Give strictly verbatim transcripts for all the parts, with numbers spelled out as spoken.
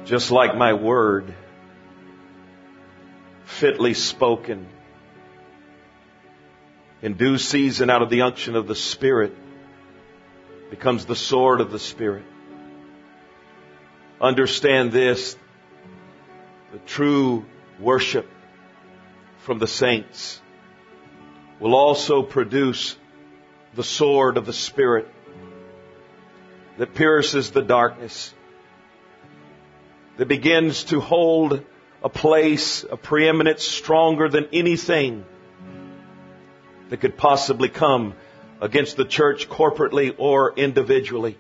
Just like my word, fitly spoken, in due season out of the unction of the Spirit, becomes the sword of the Spirit. Understand this, the true worship from the saints will also produce the sword of the Spirit that pierces the darkness, that begins to hold a place, a preeminence stronger than anything that could possibly come against the church corporately or individually.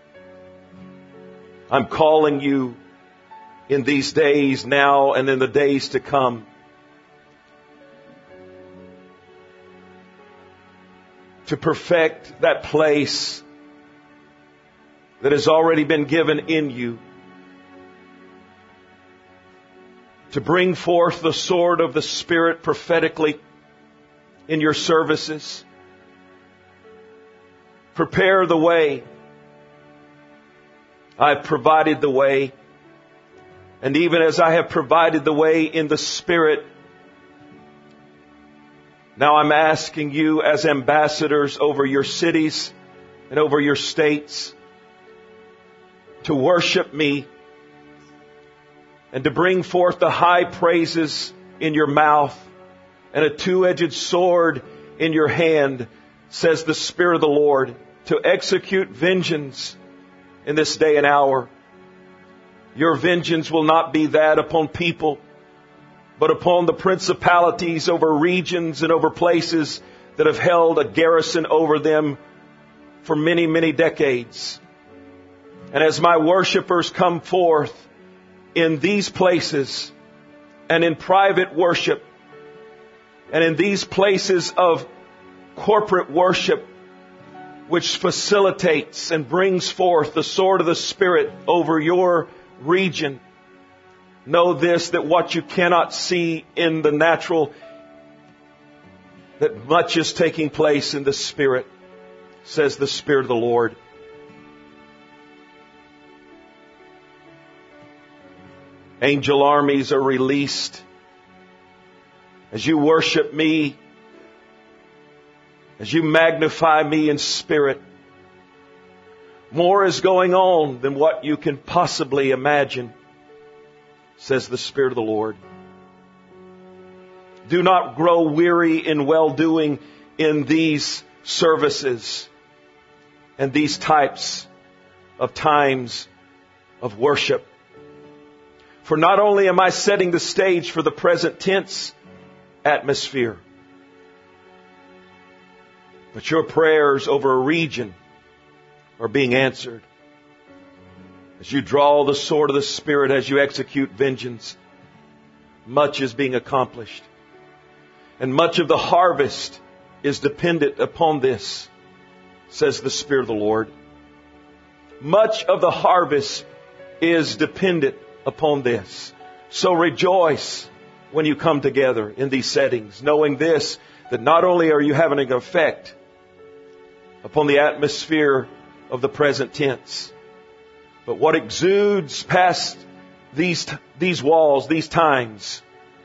I'm calling you in these days now and in the days to come to perfect that place that has already been given in you, to bring forth the sword of the Spirit prophetically in your services. Prepare the way. I've provided the way. And even as I have provided the way in the Spirit, now I'm asking you as ambassadors over your cities and over your states to worship me and to bring forth the high praises in your mouth and a two-edged sword in your hand, says the Spirit of the Lord, to execute vengeance in this day and hour. Your vengeance will not be that upon people, but upon the principalities over regions and over places that have held a garrison over them for many, many decades. And as my worshipers come forth in these places and in private worship and in these places of corporate worship, which facilitates and brings forth the sword of the Spirit over your region, know this, that what you cannot see in the natural, that much is taking place in the Spirit, says the Spirit of the Lord. Angel armies are released as you worship me, as you magnify me in spirit. More is going on than what you can possibly imagine, says the Spirit of the Lord. Do not grow weary in well-doing in these services and these types of times of worship. For not only am I setting the stage for the present tense atmosphere, but your prayers over a region are being answered. As you draw the sword of the Spirit, as you execute vengeance, much is being accomplished. And much of the harvest is dependent upon this, says the Spirit of the Lord. Much of the harvest is dependent upon this. So rejoice when you come together in these settings, knowing this, that not only are you having an effect upon the atmosphere of the present tense, but what exudes past these, these walls, these times,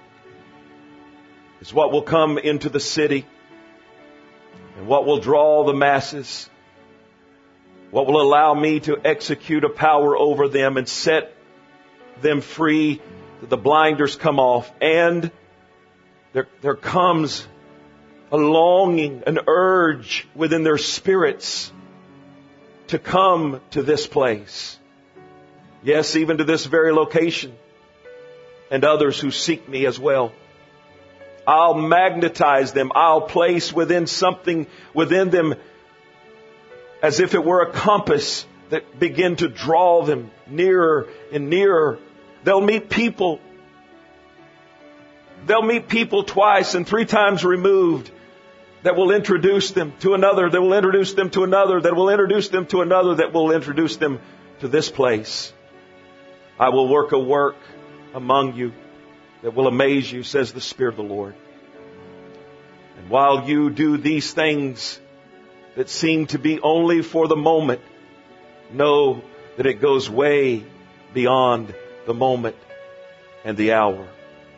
is what will come into the city and what will draw the masses, what will allow me to execute a power over them and set them free, that the blinders come off. And there, there comes a longing, an urge within their spirits to come to this place. Yes, even to this very location, and others who seek me as well. I'll magnetize them. I'll place within something within them as if it were a compass that begin to draw them nearer and nearer. They'll meet people. They'll meet people twice and three times removed that will introduce them to another, that will introduce them to another, that will introduce them to another, that will introduce them to this place. I will work a work among you that will amaze you, says the Spirit of the Lord. And while you do these things that seem to be only for the moment, know that it goes way beyond the moment, and the hour.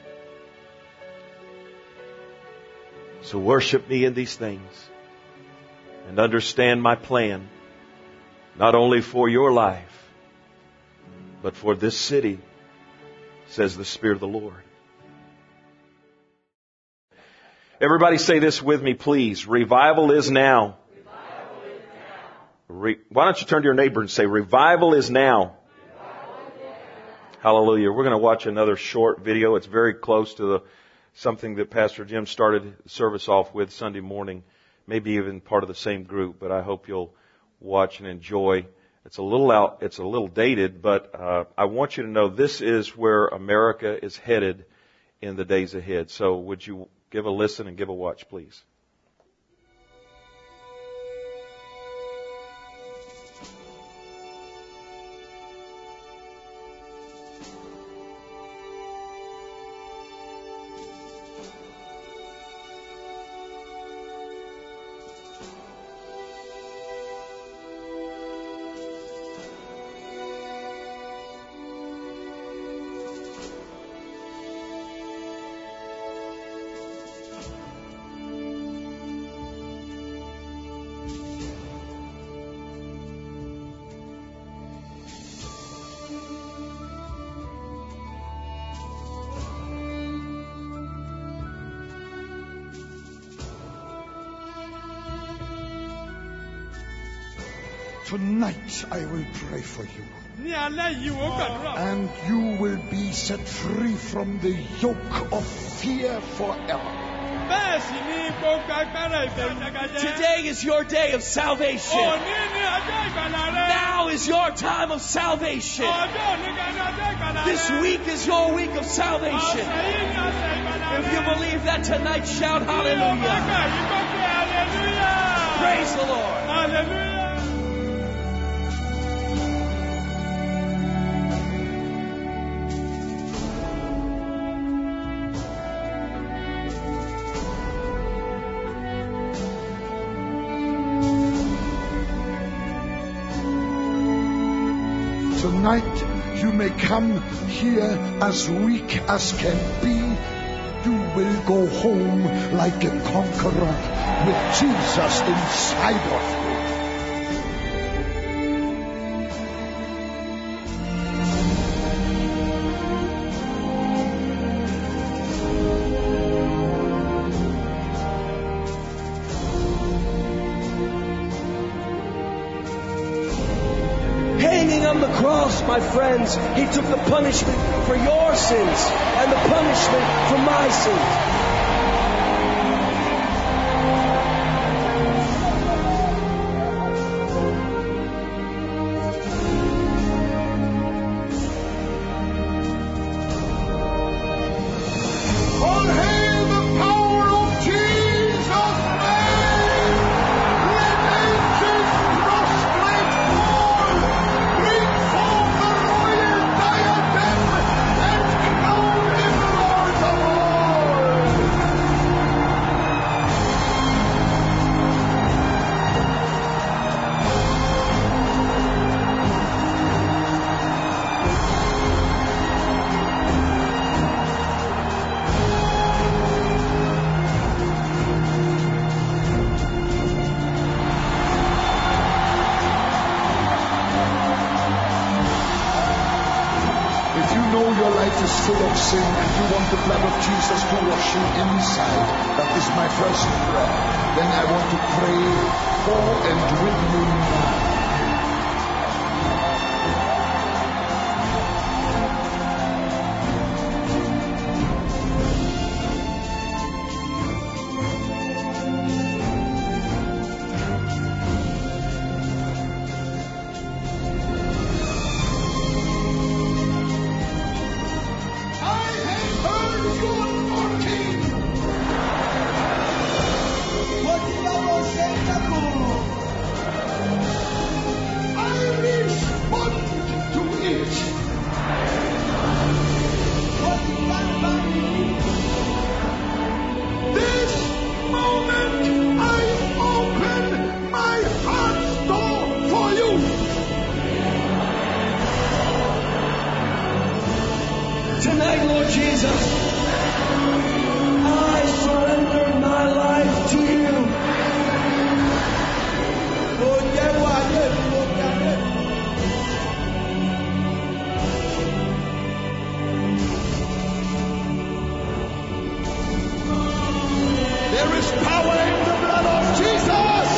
So worship me in these things and understand my plan, not only for your life, but for this city, says the Spirit of the Lord. Everybody say this with me, please. Revival is now. Revival is now. Re- Why don't you turn to your neighbor and say, revival is now. Revival is now. Hallelujah. We're going to watch another short video. It's very close to the something that Pastor Jim started the service off with Sunday morning. Maybe even part of the same group, but I hope you'll watch and enjoy. It's a little out, it's a little dated, but uh, I want you to know this is where America is headed in the days ahead. So would you give a listen and give a watch, please? Tonight I will pray for you, and you will be set free from the yoke of fear forever. Today is your day of salvation. Now is your time of salvation. This week is your week of salvation. If you believe that tonight, shout hallelujah. Praise the Lord. Hallelujah. Tonight you may come here as weak as can be. You will go home like a conqueror with Jesus inside of you. My friends, He took the punishment for your sins and the punishment for my sins. Full of sin and you want the blood of Jesus to wash you inside, that is my first prayer. Then I want to pray for and with you now. tonight, Lord Jesus. I surrender my life to you. There is power in the blood of Jesus.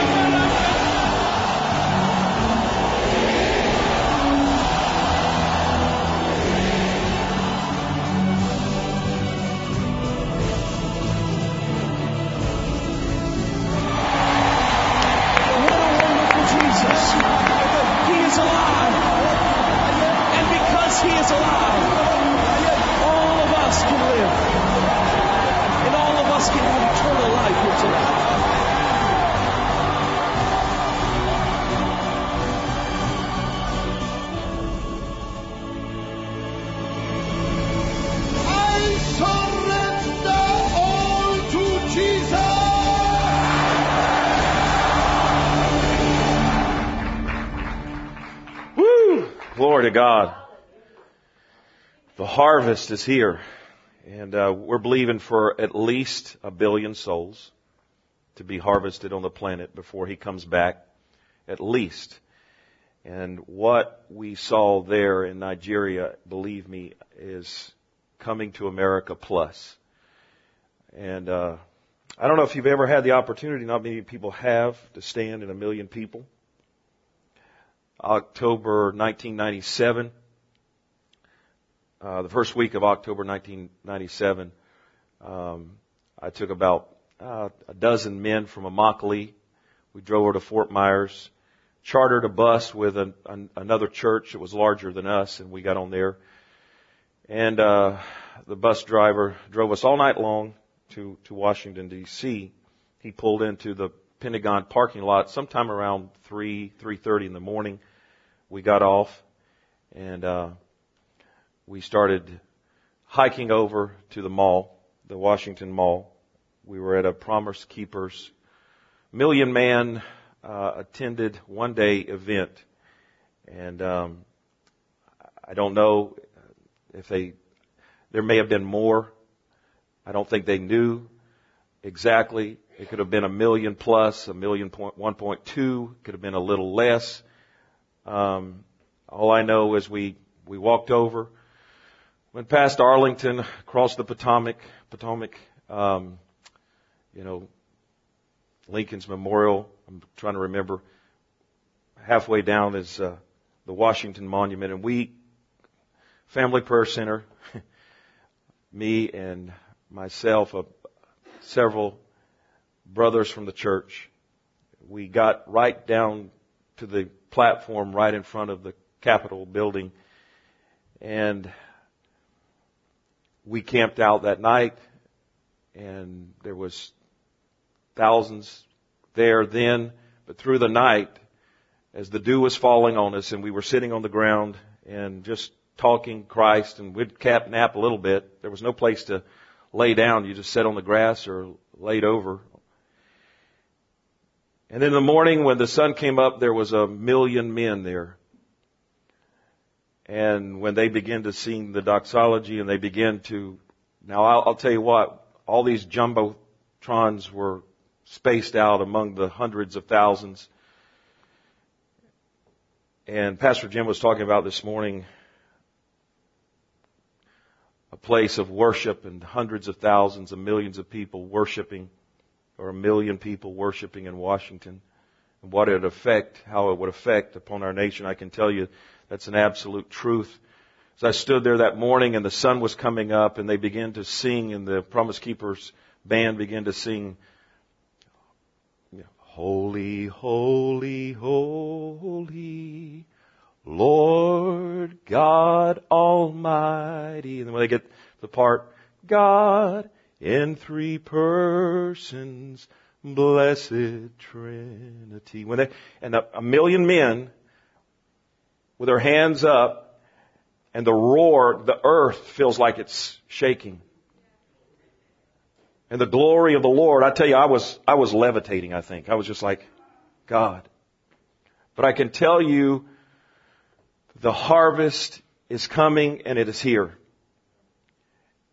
Glory to God. The harvest is here. And uh, we're believing for at least a billion souls to be harvested on the planet before He comes back. At least. And what we saw there in Nigeria, believe me, is coming to America plus. And uh, I don't know if you've ever had the opportunity, not many people have, to stand in a million people. October nineteen ninety-seven, uh, the first week of October nineteen ninety-seven, um, I took about uh, a dozen men from Immokalee. We drove over to Fort Myers, chartered a bus with an, an, another church that was larger than us, and we got on there. And uh, the bus driver drove us all night long to, to Washington, D C He pulled into the Pentagon parking lot sometime around three, three thirty in the morning. We got off, and uh, we started hiking over to the mall, the Washington Mall. We were at a Promise Keepers Million Man uh, attended one day event, and um, I don't know if they. There may have been more. I don't think they knew exactly. It could have been a million plus, a million point one point two. Could have been a little less. Um, all I know is we, we walked over, went past Arlington, across the Potomac, Potomac, um, you know, Lincoln's Memorial. I'm trying to remember. Halfway down is, uh, the Washington Monument, and we, Family Prayer Center, me and myself, uh, several brothers from the church, we got right down to the platform right in front of the Capitol building, and we camped out that night, and there was thousands there then, but through the night, as the dew was falling on us, and we were sitting on the ground and just talking Christ, and we'd cap nap a little bit. There was no place to lay down. You just sat on the grass or laid over. And in the morning when the sun came up, there was a million men there. And when they began to sing the doxology and they began to, now I'll, I'll tell you what, all these jumbotrons were spaced out among the hundreds of thousands. And Pastor Jim was talking about this morning a place of worship and hundreds of thousands and millions of people worshiping, or a million people worshiping in Washington, and what it would affect, how it would affect upon our nation. I can tell you that's an absolute truth. As I stood there that morning and the sun was coming up and they began to sing, and the Promise Keepers band began to sing, Holy, holy, holy, Lord God Almighty. And then when they get the part, God in three persons, blessed Trinity. When they, and a, a million men with their hands up, and the roar, the earth feels like it's shaking. And the glory of the Lord, I tell you, I was, I was levitating, I think. I was just like, God. But I can tell you, the harvest is coming and it is here.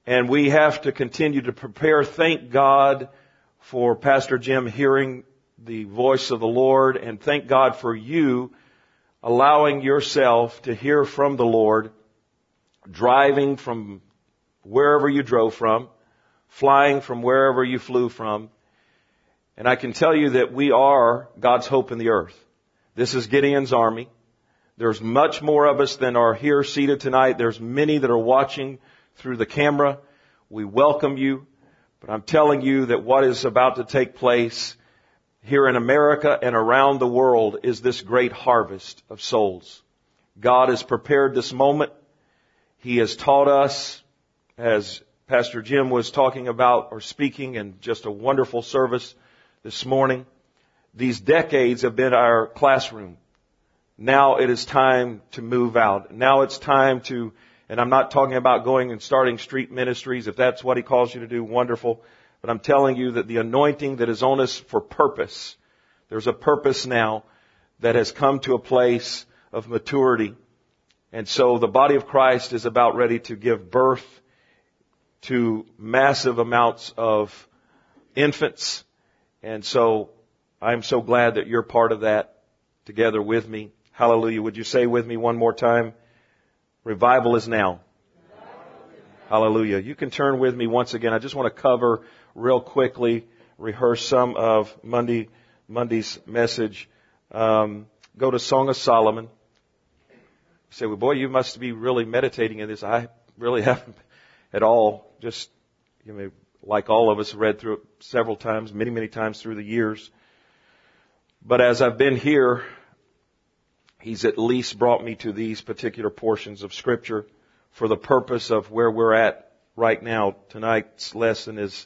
And we have to continue to prepare. Thank God for Pastor Jim hearing the voice of the Lord, and thank God for you allowing yourself to hear from the Lord, driving from wherever you drove from, flying from wherever you flew from. And I can tell you that we are God's hope in the earth. This is Gideon's army. There's much more of us than are here seated tonight. There's many that are watching through the camera. We welcome you. But I'm telling you that what is about to take place here in America and around the world is this great harvest of souls. God has prepared this moment. He has taught us, as Pastor Jim was talking about or speaking in just a wonderful service this morning. These decades have been our classroom. Now it is time to move out. Now it's time to, and I'm not talking about going and starting street ministries. If that's what He calls you to do, wonderful. But I'm telling you that the anointing that is on us for purpose, there's a purpose now that has come to a place of maturity. And so the body of Christ is about ready to give birth to massive amounts of infants. And so I'm so glad that you're part of that together with me. Hallelujah. Would you say with me one more time? Revival is now. Hallelujah. You can turn with me once again. I just want to cover real quickly, rehearse some of Monday Monday's message. Um, go to Song of Solomon. You say, well, boy, you must be really meditating in this. I really haven't at all. Just, you know, like all of us, read through it several times, many, many times through the years. But as I've been here, He's at least brought me to these particular portions of Scripture for the purpose of where we're at right now. Tonight's lesson is,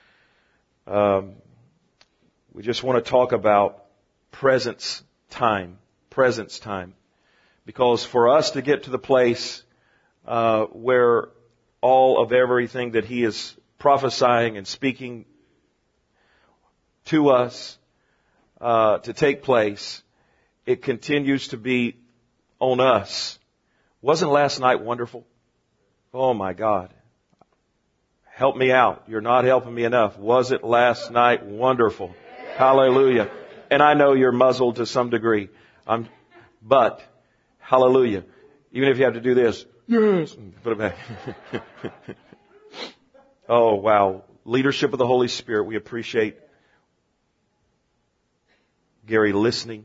um, we just want to talk about presence time, presence time. Because for us to get to the place uh, where all of everything that He is prophesying and speaking to us uh, to take place, it continues to be on us. Wasn't last night wonderful? Oh my God. Help me out. You're not helping me enough. Was it last night wonderful? Hallelujah. And I know you're muzzled to some degree. I'm, but, hallelujah. Even if you have to do this, yes, put it back. Oh wow. Leadership of the Holy Spirit. We appreciate Gary listening.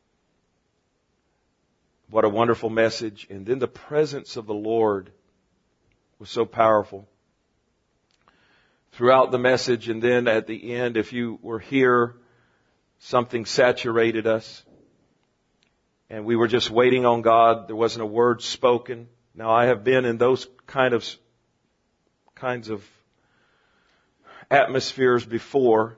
What a wonderful message. And then the presence of the Lord was so powerful throughout the message. And then at the end, if you were here, something saturated us. And we were just waiting on God. There wasn't a word spoken. Now I have been in those kind of kinds of atmospheres before.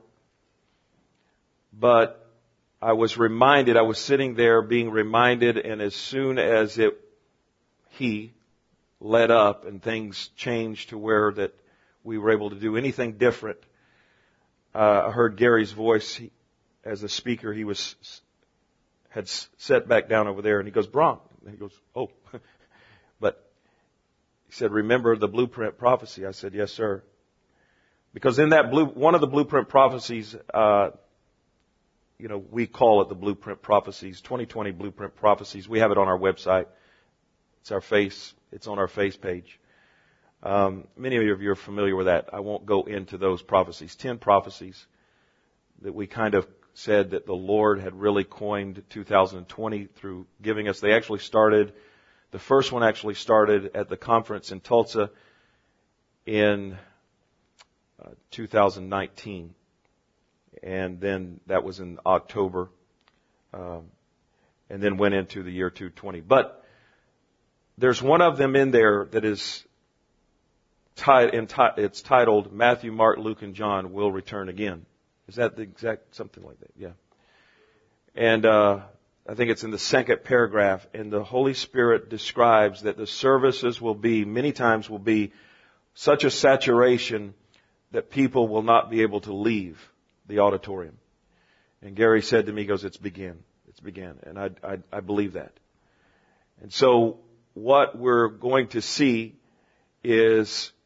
But I was reminded, I was sitting there being reminded, and as soon as it, He led up and things changed to where that we were able to do anything different, uh, I heard Gary's voice. He, as a speaker, he was, had sat back down over there, and he goes, Bron. And he goes, oh. But he said, remember the blueprint prophecy? I said, yes, sir. Because in that blue, one of the blueprint prophecies, uh, you know, we call it the Blueprint Prophecies, twenty twenty Blueprint Prophecies. We have it on our website. It's our face. It's on our face page. Um, many of you are familiar with that. I won't go into those prophecies. Ten prophecies that we kind of said that the Lord had really coined two thousand twenty through giving us. They actually started, the first one actually started at the conference in Tulsa in uh, two thousand nineteen. And then that was in October, um, and then went into the year two twenty. But there's one of them in there that is tied, it's titled Matthew, Mark, Luke, and John will return again. Is that the exact, something like that? Yeah. And uh, I think it's in the second paragraph, and the Holy Spirit describes that the services will be, many times will be such a saturation that people will not be able to leave the auditorium. And Gary said to me, he goes, it's begin. It's begin. And I, I, I believe that. And so what we're going to see is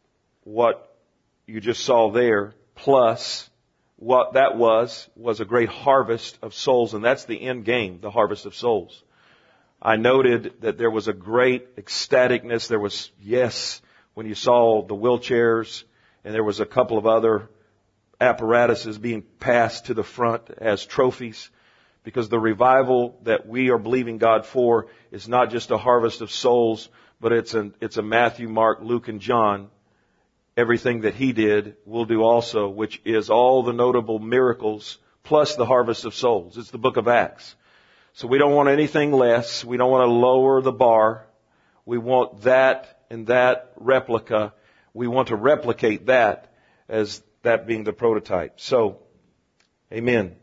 what you just saw there, plus what that was, was a great harvest of souls, and that's the end game, the harvest of souls. I noted that there was a great ecstaticness. There was, yes, when you saw the wheelchairs, and there was a couple of other apparatuses being passed to the front as trophies, because the revival that we are believing God for is not just a harvest of souls, but it's a, it's a Matthew, Mark, Luke, and John. Everything that he did, we'll do also, which is all the notable miracles plus the harvest of souls. It's the book of Acts. So we don't want anything less. We don't want to lower the bar. We want that and that replica. We want to replicate that as that being the prototype. So, amen.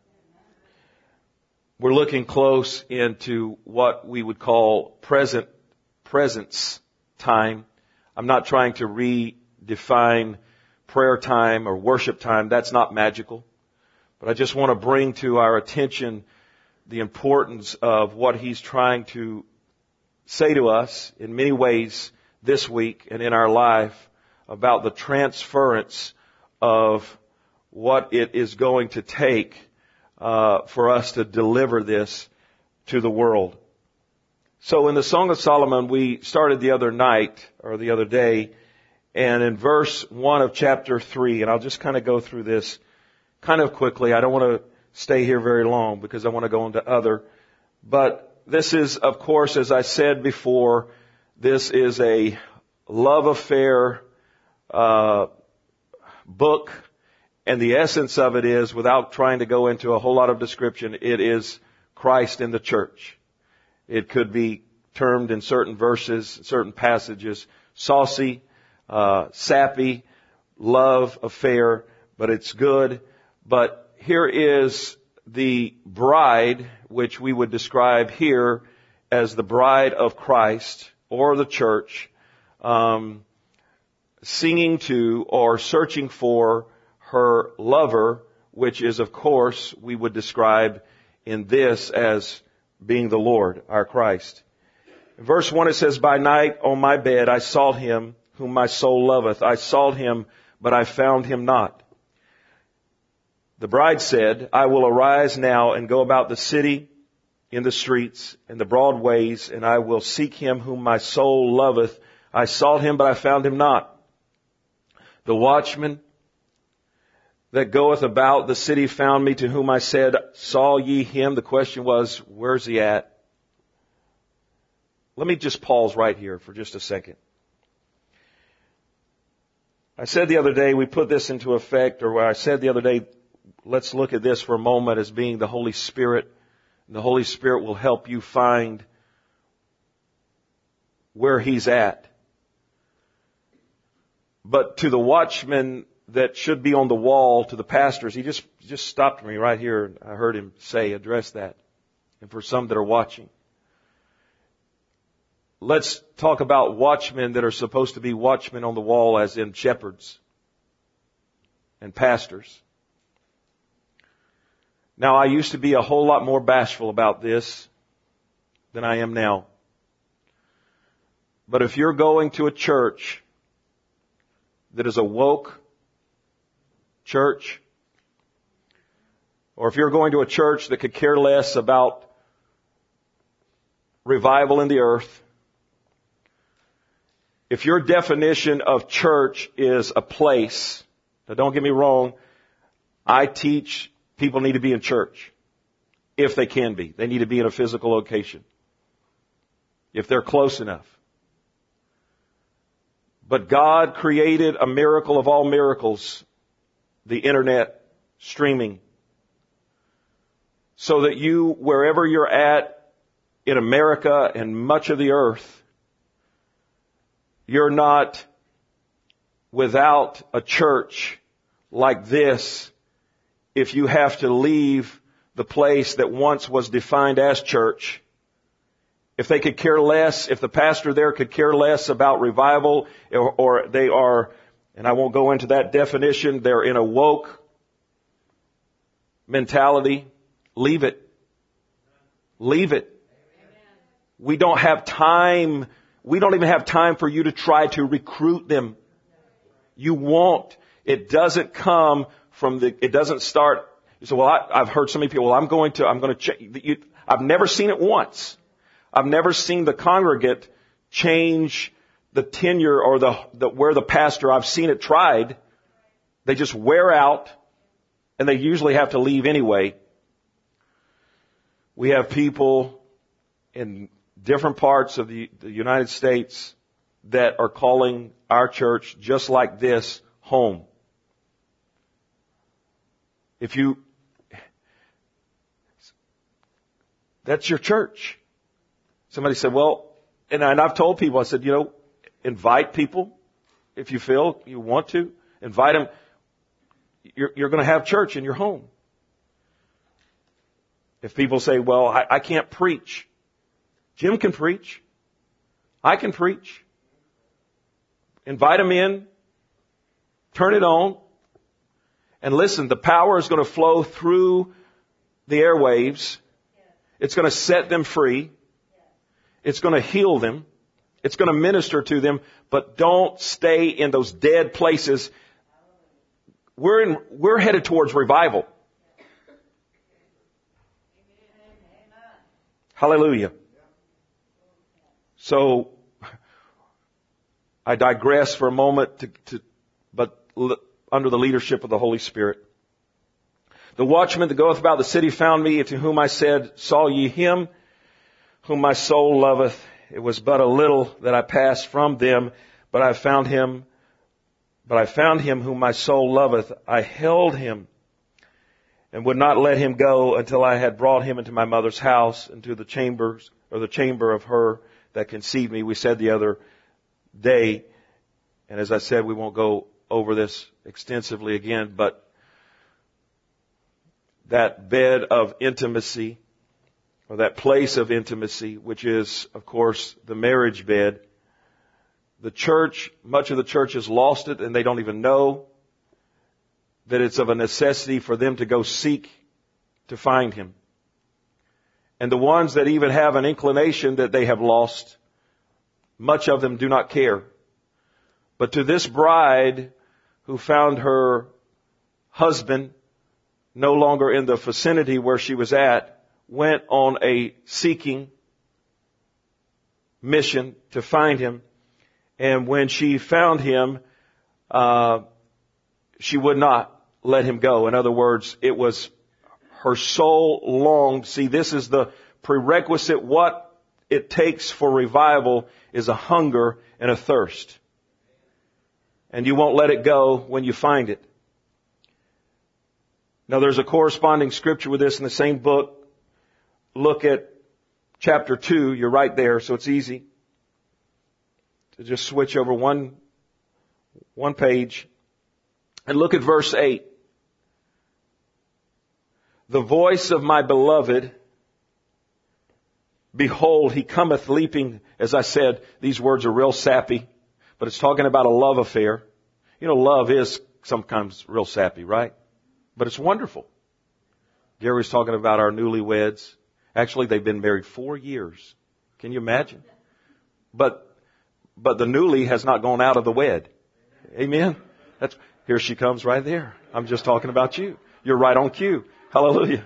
We're looking close into what we would call present, presence time. I'm not trying to redefine prayer time or worship time. That's not magical. But I just want to bring to our attention the importance of what he's trying to say to us in many ways this week and in our life about the transference of what it is going to take uh, for us to deliver this to the world. So in the Song of Solomon, we started the other night or the other day, and in verse one of chapter three, and I'll just kind of go through this kind of quickly. I don't want to stay here very long because I want to go on to other. But this is, of course, as I said before, this is a love affair uh book, and the essence of it is, without trying to go into a whole lot of description, it is Christ in the church. It could be termed in certain verses, certain passages, saucy, uh sappy, love affair, but it's good. But here is the bride, which we would describe here as the bride of Christ or the church, um, singing to or searching for her lover, which is, of course, we would describe in this as being the Lord, our Christ. In verse one it says, "By night on my bed I sought him whom my soul loveth. I sought him, but I found him not. The bride said, I will arise now and go about the city, in the streets, in the broad ways, and I will seek him whom my soul loveth. I sought him, but I found him not. The watchman that goeth about the city found me, to whom I said, saw ye him?" The question was, where's he at? Let me just pause right here for just a second. I said the other day, we put this into effect, or I said the other day, let's look at this for a moment as being the Holy Spirit. And the Holy Spirit will help you find where he's at. But to the watchman that should be on the wall, to the pastors, he just, just stopped me right here. I heard him say, address that. And for some that are watching, let's talk about watchmen that are supposed to be watchmen on the wall, as in shepherds and pastors. Now, I used to be a whole lot more bashful about this than I am now. But if you're going to a church that is a woke church, or if you're going to a church that could care less about revival in the earth, if your definition of church is a place, now don't get me wrong, I teach people need to be in church, if they can be. They need to be in a physical location, if they're close enough. But God created a miracle of all miracles, the internet, streaming, so that you, wherever you're at in America and much of the earth, you're not without a church like this if you have to leave the place that once was defined as church. If they could care less, if the pastor there could care less about revival, or, or they are, and I won't go into that definition, they're in a woke mentality, leave it. Leave it. We don't have time. We don't even have time for you to try to recruit them. You won't. It doesn't come from the, it doesn't start. You say, well, I, I've heard so many people, well, I'm going to, I'm going to check. You, I've never seen it once. I've never seen the congregate change the tenure or the, the, where the pastor, I've seen it tried. They just wear out and they usually have to leave anyway. We have people in different parts of the, the United States that are calling our church just like this home. If you, that's your church. Somebody said, well, and, I, and I've told people, I said, you know, invite people if you feel you want to. Invite them. You're, you're going to have church in your home. If people say, well, I, I can't preach. Jim can preach. I can preach. Invite them in. Turn it on. And listen, the power is going to flow through the airwaves. It's going to set them free. It's going to heal them. It's going to minister to them. But don't stay in those dead places. We're in, we're headed towards revival. Hallelujah. So, I digress for a moment, to, to, but l- under the leadership of the Holy Spirit. The watchman that goeth about the city found me, to whom I said, saw ye him whom my soul loveth? It was but a little that I passed from them, but I found him, but I found him whom my soul loveth. I held him and would not let him go until I had brought him into my mother's house, into the chambers, or the chamber of her that conceived me. We said the other day, and as I said, we won't go over this extensively again, but that bed of intimacy, or that place of intimacy, which is, of course, the marriage bed. The church, much of the church has lost it, and they don't even know that it's of a necessity for them to go seek to find him. And the ones that even have an inclination that they have lost, much of them do not care. But to this bride who found her husband no longer in the vicinity where she was at, went on a seeking mission to find him. And when she found him, uh, she would not let him go. In other words, it was her soul longed. See, this is the prerequisite. What it takes for revival is a hunger and a thirst. And you won't let it go when you find it. Now, there's a corresponding scripture with this in the same book. Look at chapter two. You're right there, so it's easy to just switch over one, one page. And look at verse eight. The voice of my beloved, behold, he cometh leaping. As I said, these words are real sappy, but it's talking about a love affair. You know, love is sometimes real sappy, right? But it's wonderful. Gary was talking about our newlyweds. Actually, they've been married four years. Can you imagine? But, but the newly has not gone out of the wed. Amen? That's, here she comes right there. I'm just talking about you. You're right on cue. Hallelujah.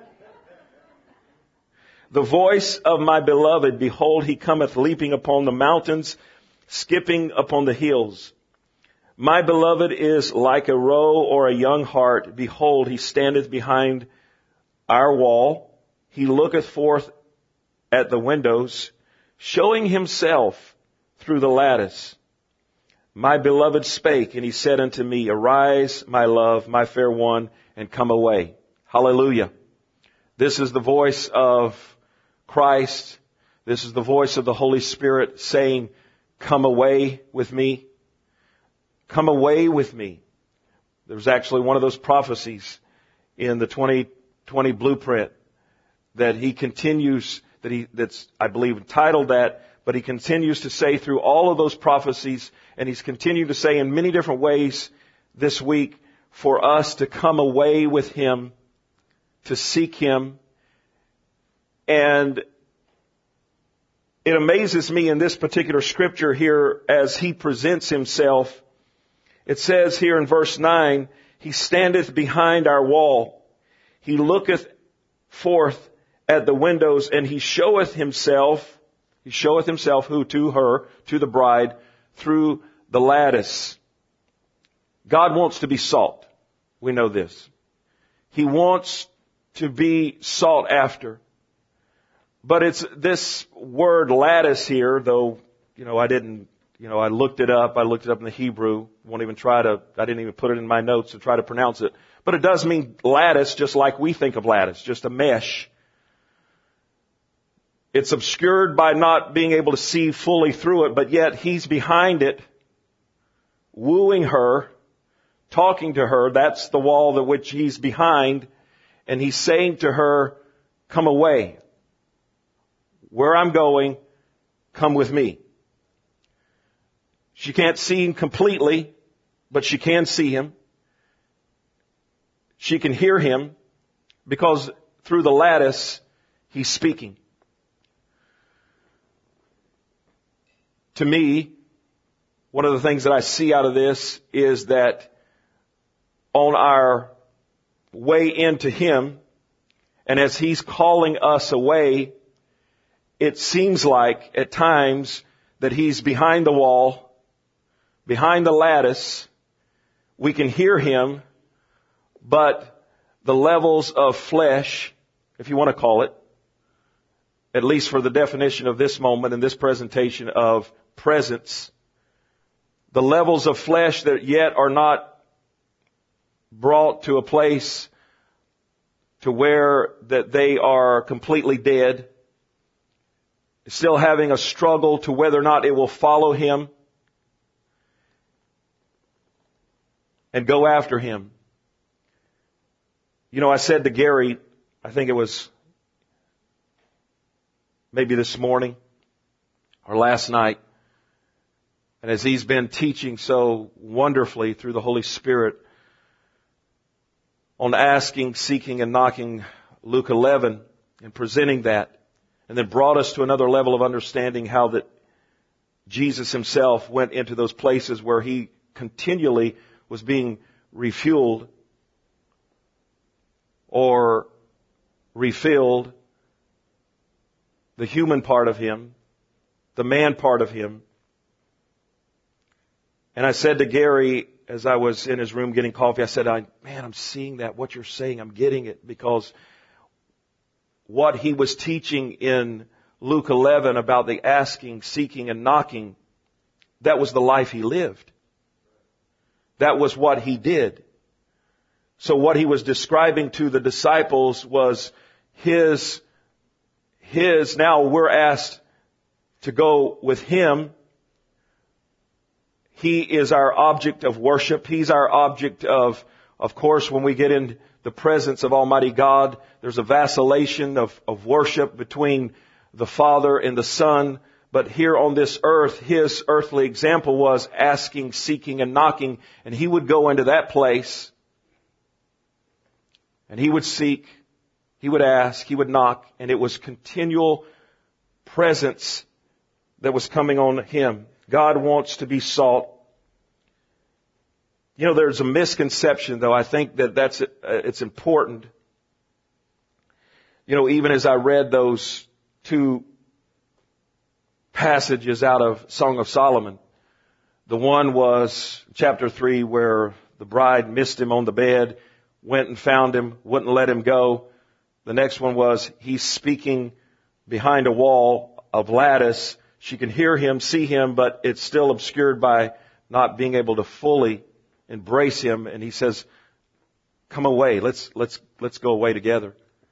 The voice of my beloved, behold, he cometh leaping upon the mountains, skipping upon the hills. My beloved is like a roe or a young hart. Behold, he standeth behind our wall. He looketh forth at the windows, showing himself through the lattice. My beloved spake, and he said unto me, arise, my love, my fair one, and come away. Hallelujah. This is the voice of Christ. This is the voice of the Holy Spirit saying, come away with me. Come away with me. There's actually one of those prophecies in the twenty twenty blueprint that he continues, that he, that's, I believe, entitled that, but he continues to say through all of those prophecies, and he's continued to say in many different ways this week, for us to come away with him, to seek him. And it amazes me in this particular scripture here as he presents himself It says here in verse nine, He standeth behind our wall. He looketh forth at the windows, and He showeth Himself, He showeth Himself, who? To her, to the bride, through the lattice. God wants to be sought. We know this. He wants to be sought after. But it's this word lattice here, though, you know, I didn't, you know, I looked it up. I looked it up in the Hebrew. Won't even try to, I didn't even put it in my notes to try to pronounce it. But it does mean lattice, just like we think of lattice, just a mesh. It's obscured by not being able to see fully through it, but yet He's behind it, wooing her, talking to her. That's the wall that which He's behind. And He's saying to her, come away. Where I'm going, come with me. She can't see Him completely, but she can see Him. She can hear Him because through the lattice, He's speaking. To me, one of the things that I see out of this is that on our way into Him, and as He's calling us away, it seems like at times that He's behind the wall, behind the lattice. We can hear Him, but the levels of flesh, if you want to call it, at least for the definition of this moment and this presentation of presence, the levels of flesh that yet are not brought to a place to where that they are completely dead, still having a struggle to whether or not it will follow Him and go after Him. You know, I said to Gary, I think it was maybe this morning or last night, and as he's been teaching so wonderfully through the Holy Spirit on asking, seeking, and knocking, Luke eleven, and presenting that, and then brought us to another level of understanding how that Jesus Himself went into those places where He continually was being refueled or refilled, the human part of Him, the man part of Him. And I said to Gary, as I was in his room getting coffee, I said, I, man, I'm seeing that. What you're saying, I'm getting it. Because what He was teaching in Luke eleven about the asking, seeking, and knocking, that was the life He lived. That was what He did. So what He was describing to the disciples was His, His, now we're asked to go with Him. He is our object of worship. He's our object of, of course, when we get in the presence of Almighty God, there's a vacillation of, of worship between the Father and the Son. But here on this earth, His earthly example was asking, seeking, and knocking. And He would go into that place and He would seek, He would ask, He would knock, and it was continual presence that was coming on Him. God wants to be sought. You know, there's a misconception, though. I think that that's, it's important. You know, even as I read those two passages out of Song of Solomon, the one was chapter three where the bride missed him on the bed, went and found him, wouldn't let him go. The next one was he's speaking behind a wall of lattice. She can hear him, see him, but it's still obscured by not being able to fully embrace him. And he says, come away. Let's, let's, let's go away together.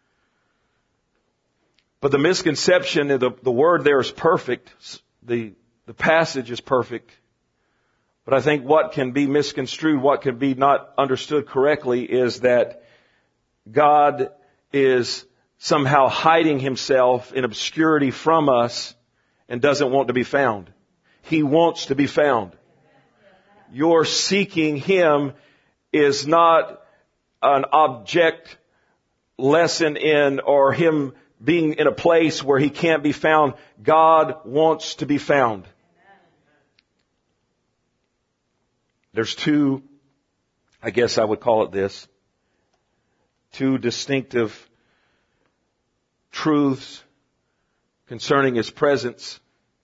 But the misconception, the, the word there is perfect. The, the passage is perfect. But I think what can be misconstrued, what can be not understood correctly is that God is somehow hiding Himself in obscurity from us and doesn't want to be found. He wants to be found. Your seeking Him is not an object lesson in or Him being in a place where He can't be found. God wants to be found. There's two, I guess I would call it this, two distinctive truths concerning His presence.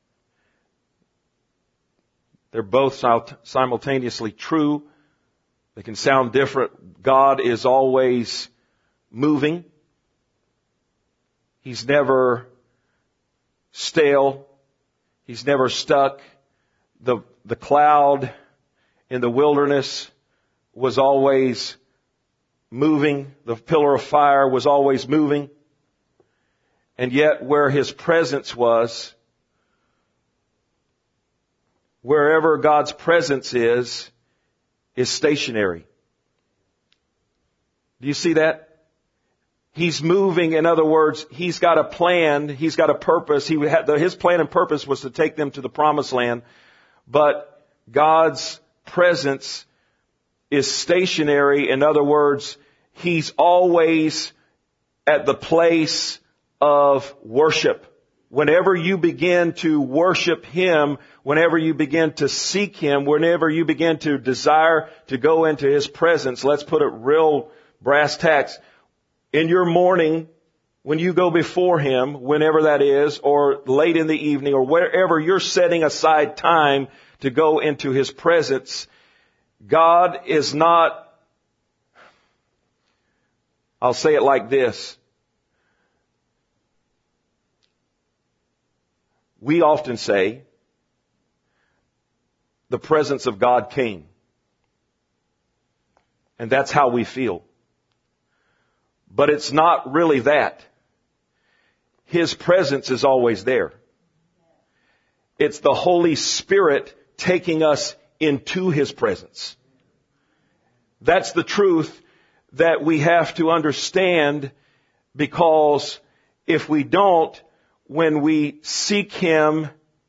They're both simultaneously true. They can sound different. God is always moving. He's never stale. He's never stuck. The, the cloud in the wilderness was always moving. The pillar of fire was always moving. And yet where His presence was, wherever God's presence is, is stationary. Do you see that? He's moving. In other words, He's got a plan. He's got a purpose. He had, His plan and purpose was to take them to the promised land. But God's presence is stationary. In other words, He's always at the place of worship. Whenever you begin to worship Him, whenever you begin to seek Him, whenever you begin to desire to go into His presence, let's put it real brass tacks. In your morning, when you go before Him, whenever that is, or late in the evening, or wherever you're setting aside time to go into His presence, God is not, I'll say it like this. We often say, the presence of God came. And that's how we feel. But it's not really that. His presence is always there. It's the Holy Spirit taking us into His presence. That's the truth that we have to understand, because if we don't, when we seek Him,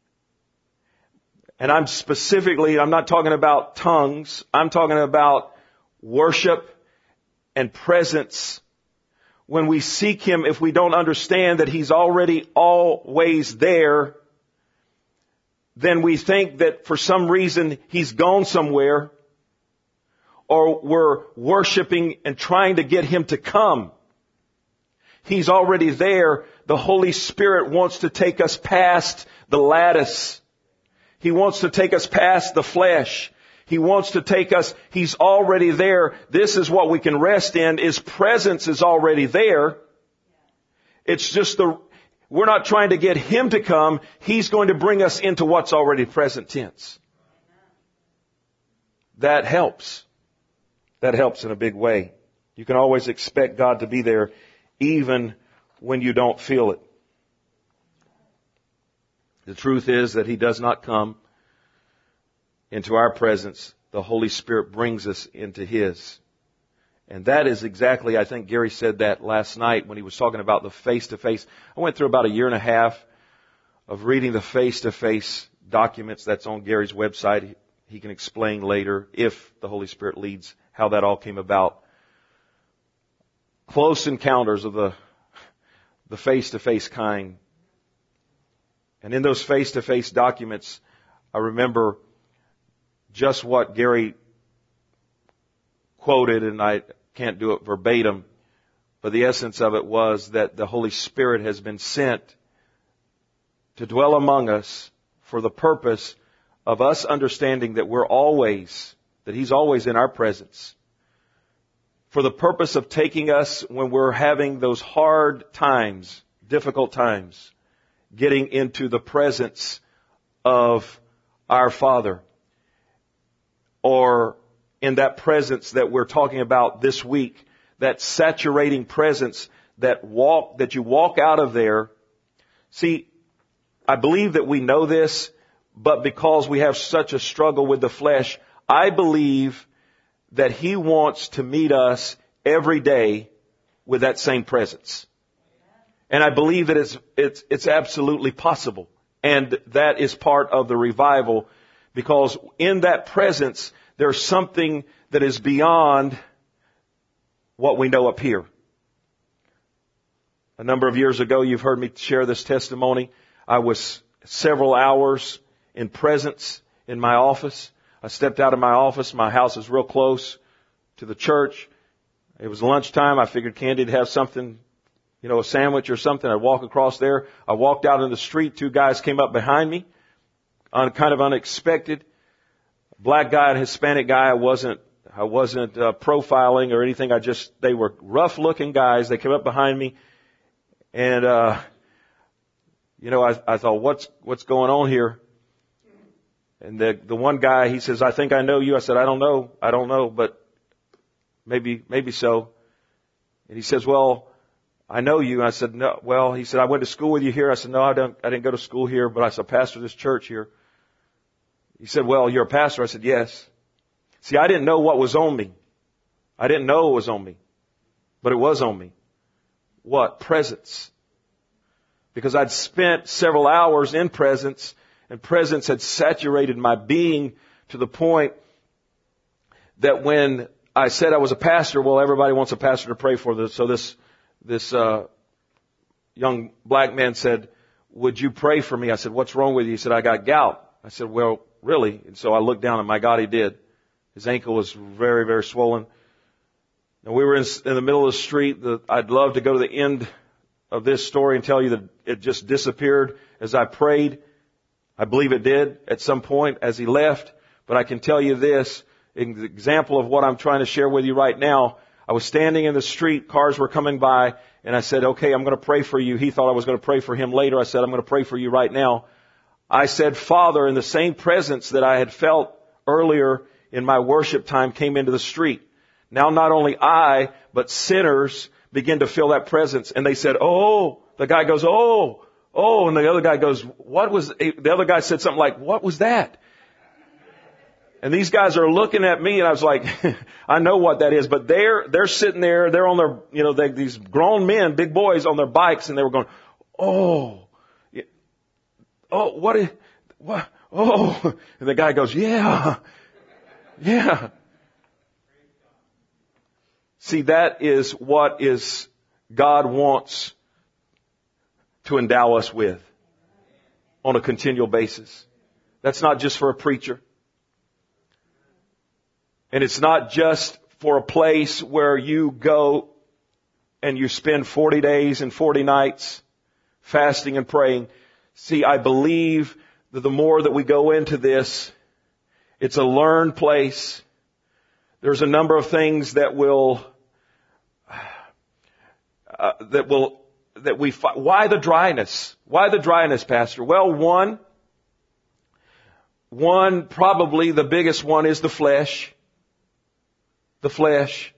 and I'm specifically, I'm not talking about tongues, I'm talking about worship and presence. When we seek Him, if we don't understand that He's already always there, then we think that for some reason He's gone somewhere, or we're worshiping and trying to get Him to come. He's already there. The Holy Spirit wants to take us past the lattice. He wants to take us past the flesh. He wants to take us, He's already there. This is what we can rest in. His presence is already there. It's just the, we're not trying to get Him to come. He's going to bring us into what's already present tense. That helps. That helps in a big way. You can always expect God to be there even when you don't feel it. The truth is that He does not come into our presence. The Holy Spirit brings us into His. And that is exactly, I think Gary said that last night when he was talking about the face-to-face. I went through about a year and a half of reading the face-to-face documents that's on Gary's website. He can explain later, if the Holy Spirit leads, how that all came about. Close encounters of the the face-to-face kind. And in those face-to-face documents, I remember just what Gary quoted, and I can't do it verbatim, but the essence of it was that the Holy Spirit has been sent to dwell among us for the purpose of us understanding that we're always, that He's always in our presence. For the purpose of taking us when we're having those hard times, difficult times, getting into the presence of our Father. Or in that presence that we're talking about this week, that saturating presence that walk, that you walk out of there. See, I believe that we know this, but because we have such a struggle with the flesh, I believe that He wants to meet us every day with that same presence. And I believe that it's, it's, it's absolutely possible. And that is part of the revival, because in that presence, there's something that is beyond what we know up here. A number of years ago, you've heard me share this testimony. I was several hours in presence in my office. I stepped out of my office. My house is real close to the church. It was lunchtime. I figured Candy'd have something, you know, a sandwich or something. I'd walk across there. I walked out in the street. Two guys came up behind me, on kind of unexpected. Black guy and Hispanic guy. I wasn't, I wasn't uh, profiling or anything. I just, they were rough looking guys. They came up behind me, and uh, you know, I, I thought, what's what's going on here? And the the one guy, he says, I think I know you. I said, I don't know, I don't know, but maybe maybe so. And he says, well, I know you. And I said, no. Well, he said, I went to school with you here. I said, no, I don't. I didn't go to school here, but I said, pastor this church here. He said, well, you're a pastor. I said, yes. See, I didn't know what was on me. I didn't know it was on me, but it was on me. What? Presence. Because I'd spent several hours in presence, and presence had saturated my being to the point that when I said I was a pastor, well, everybody wants a pastor to pray for this. So this, this, uh, young black man said, would you pray for me? I said, what's wrong with you? He said, I got gout. I said, well, really? And so I looked down, and my God, he did. His ankle was very, very swollen. And we were in, in the middle of the street. The, I'd love to go to the end of this story and tell you that it just disappeared as I prayed. I believe it did at some point as he left. But I can tell you this, an example of what I'm trying to share with you right now. I was standing in the street, cars were coming by, and I said, okay, I'm going to pray for you. He thought I was going to pray for him later. I said, I'm going to pray for you right now. I said, Father, in the same presence that I had felt earlier in my worship time came into the street. Now not only I, but sinners begin to feel that presence. And they said, oh, the guy goes, oh, oh, and the other guy goes, what was, the other guy said something like, what was that? And these guys are looking at me, and I was like, I know what that is, but they're, they're sitting there, they're on their, you know, they, these grown men, big boys on their bikes, and they were going, oh, oh, what is, what, oh, and the guy goes, yeah, yeah. See, that is what is God wants to endow us with on a continual basis. That's not just for a preacher. And it's not just for a place where you go and you spend forty days and forty nights fasting and praying. See, I believe that the more that we go into this, it's a learned place. There's a number of things that will, uh, that will, that we, fi- why the dryness? Why the dryness, Pastor? Well, one, one, probably the biggest one is the flesh. The flesh.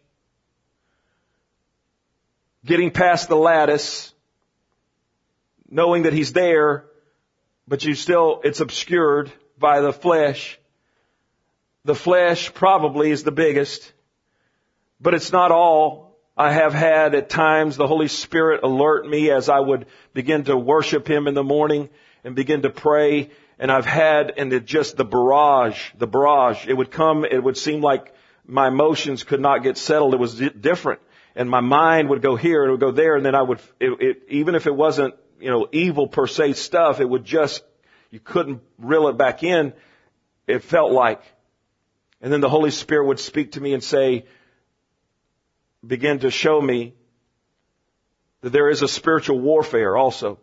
Getting past the lattice, knowing that He's there, but you still, it's obscured by the flesh. The flesh probably is the biggest, but it's not all. I have had at times the Holy Spirit alert me as I would begin to worship Him in the morning and begin to pray. And I've had, and it just the barrage, the barrage, it would come, it would seem like my emotions could not get settled. It was di- different. And my mind would go here, it would go there, and then I would, it, it, even if it wasn't, you know, evil per se stuff, it would just, you couldn't reel it back in, it felt like. And then the Holy Spirit would speak to me and say, begin to show me that there is a spiritual warfare also.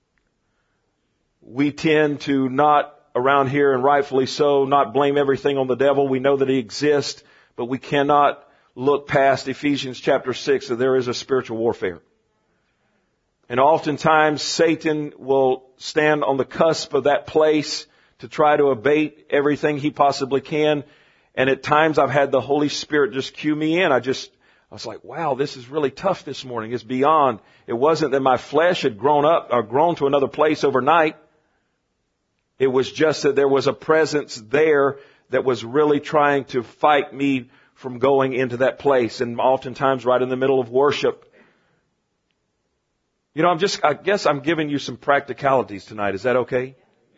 We tend to not, around here, and rightfully so, not blame everything on the devil. We know that he exists, but we cannot look past Ephesians chapter six, that there is a spiritual warfare. And oftentimes Satan will stand on the cusp of that place to try to abate everything he possibly can. And at times I've had the Holy Spirit just cue me in. I just, I was like, wow, this is really tough this morning. It's beyond. It wasn't that my flesh had grown up or grown to another place overnight. It was just that there was a presence there that was really trying to fight me from going into that place. And oftentimes right in the middle of worship. You know, I'm just, I guess I'm giving you some practicalities tonight. Is that okay?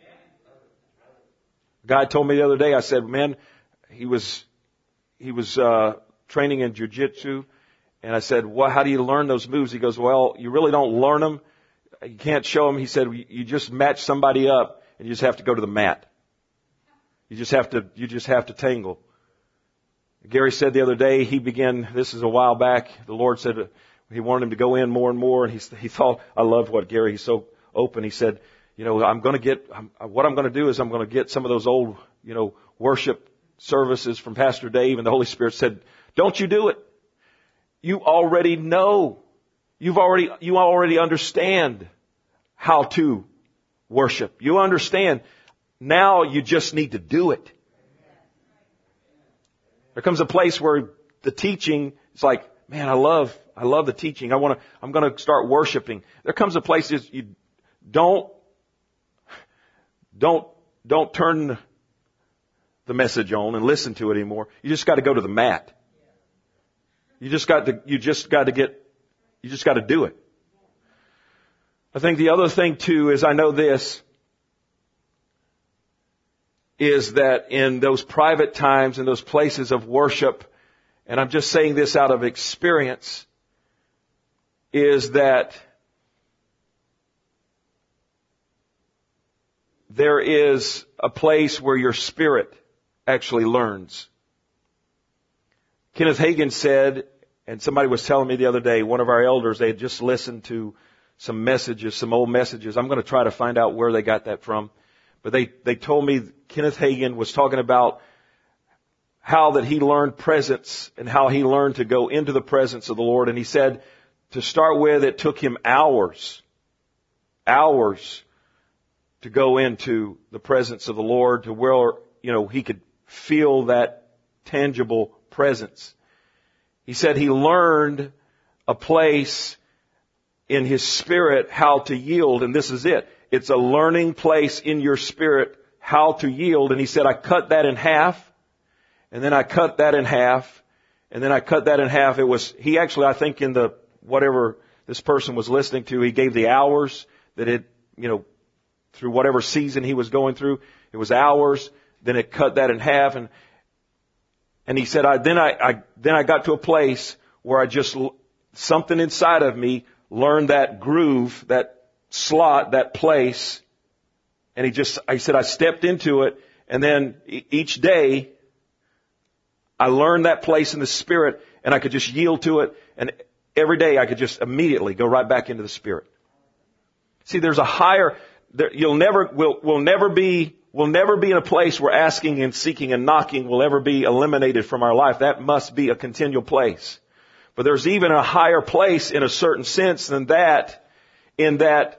A guy told me the other day, I said, man, he was, he was, uh, training in jiu-jitsu. And I said, well, how do you learn those moves? He goes, well, you really don't learn them. You can't show them. He said, you just match somebody up and you just have to go to the mat. You just have to, you just have to tangle. Gary said the other day, he began, this is a while back, the Lord said he wanted him to go in more and more, and he, he thought, I loved what Gary, he's so open. He said, you know, I'm going to get, I'm, what I'm going to do is I'm going to get some of those old, you know, worship services from Pastor Dave, and the Holy Spirit said, don't you do it. You already know. You've already, you already understand how to worship. You understand. Now you just need to do it. There comes a place where the teaching is like, man, I love, I love the teaching. I want to, I'm going to start worshiping. There comes a place that you don't, don't, don't turn the message on and listen to it anymore. You just got to go to the mat. You just got to, you just got to get, you just got to do it. I think the other thing too is I know this, is that in those private times, in those places of worship, and I'm just saying this out of experience, is that there is a place where your spirit actually learns. Kenneth Hagin said, and somebody was telling me the other day, one of our elders, they had just listened to some messages, some old messages. I'm going to try to find out where they got that from. But they, they told me Kenneth Hagin was talking about how that he learned presence and how he learned to go into the presence of the Lord. And he said, to start with, it took him hours, hours to go into the presence of the Lord to where, you know, he could feel that tangible presence. He said he learned a place in his spirit how to yield, and this is it. It's a learning place in your spirit how to yield. And he said, I cut that in half, and then I cut that in half, and then I cut that in half. It was, he actually, I think in the, whatever this person was listening to, he gave the hours that it, you know, through whatever season he was going through. It was hours. Then it cut that in half. And, and he said, I, then I, I, then I got to a place where I just, something inside of me learned that groove, that slot, that place. And he just, I said, I stepped into it. And then each day I learned that place in the spirit, and I could just yield to it. And every day I could just immediately go right back into the spirit. See, there's a higher, there, you'll never, will, will never be, will never be in a place where asking and seeking and knocking will ever be eliminated from our life. That must be a continual place. But there's even a higher place in a certain sense than that, in that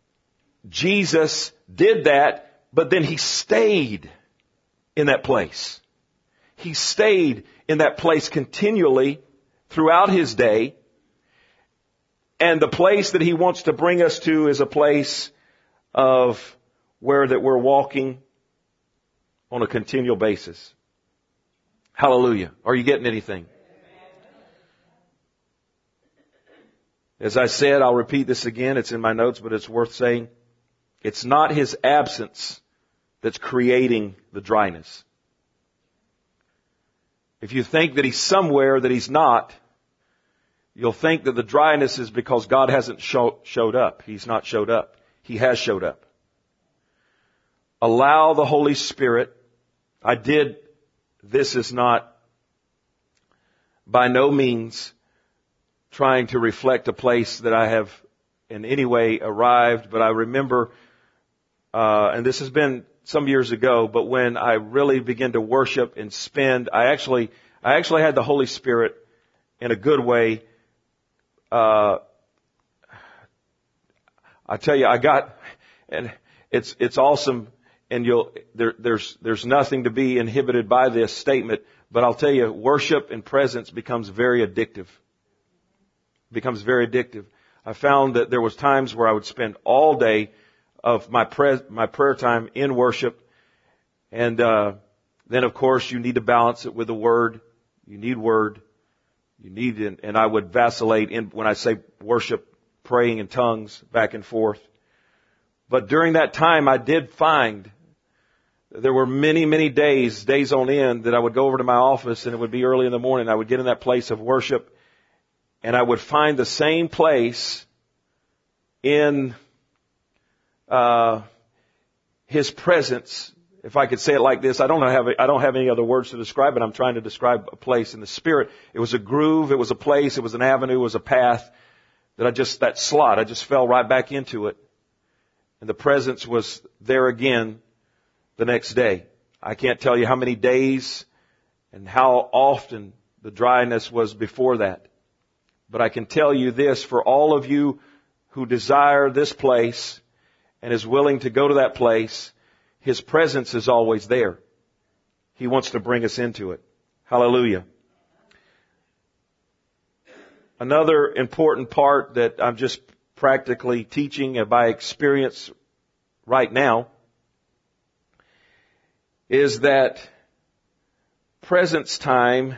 Jesus did that, but then he stayed in that place. He stayed in that place continually throughout his day. And the place that he wants to bring us to is a place of where that we're walking on a continual basis. Hallelujah. Are you getting anything? As I said, I'll repeat this again. It's in my notes, but it's worth saying. It's not his absence that's creating the dryness. If you think that he's somewhere that he's not, you'll think that the dryness is because God hasn't show, showed up. He's not showed up. He has showed up. Allow the Holy Spirit. I did, this is not by no means trying to reflect a place that I have in any way arrived, but I remember, uh, and this has been some years ago, but when I really began to worship and spend, I actually, I actually had the Holy Spirit in a good way. Uh, I tell you, I got, and it's, it's awesome, and you'll, there, there's, there's nothing to be inhibited by this statement, but I'll tell you, worship and presence becomes very addictive. Becomes very addictive. I found that there was times where I would spend all day of my pre- my prayer time in worship, and uh, then of course you need to balance it with the Word. You need Word. You need, and, and I would vacillate in when I say worship, praying in tongues back and forth. But during that time, I did find there were many, many days, days on end, that I would go over to my office, and it would be early in the morning. I would get in that place of worship. And I would find the same place in uh, his presence if I could say it like this, I don't have, I don't have any other words to describe it. I'm trying to describe a place in the Spirit. It was a groove, it was a place, it was an avenue, it was a path that I just, that slot, I just fell right back into it. And the presence was there again the next day. I can't tell you how many days and how often the dryness was before that. But I can tell you this, for all of you who desire this place and is willing to go to that place, His presence is always there. He wants to bring us into it. Hallelujah. Another important part that I'm just practically teaching by experience right now is that presence time,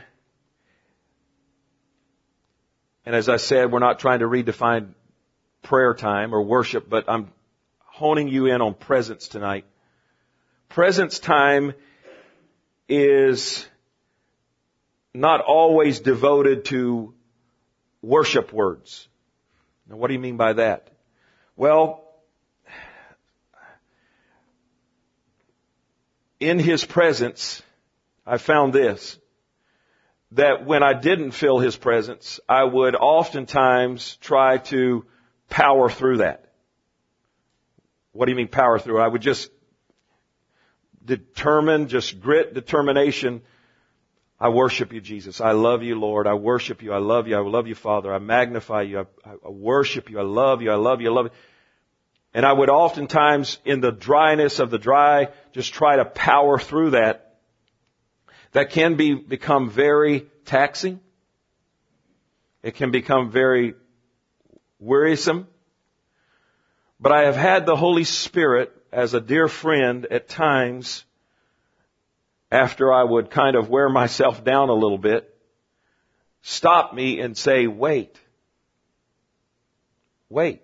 and as I said, we're not trying to redefine prayer time or worship, but I'm honing you in on presence tonight. Presence time is not always devoted to worship words. Now, what do you mean by that? Well, in His presence, I found this, that when I didn't feel His presence, I would oftentimes try to power through that. What do you mean power through? I would just determine, just grit determination. I worship you, Jesus. I love you, Lord. I worship you. I love you. I love you, Father. I magnify you. I, I worship you. I love you. I love you. I love you. And I would oftentimes, in the dryness of the dry, just try to power through that. That can be become very taxing. It can become very wearisome. But I have had the Holy Spirit as a dear friend at times, after I would kind of wear myself down a little bit, stop me and say, wait. Wait.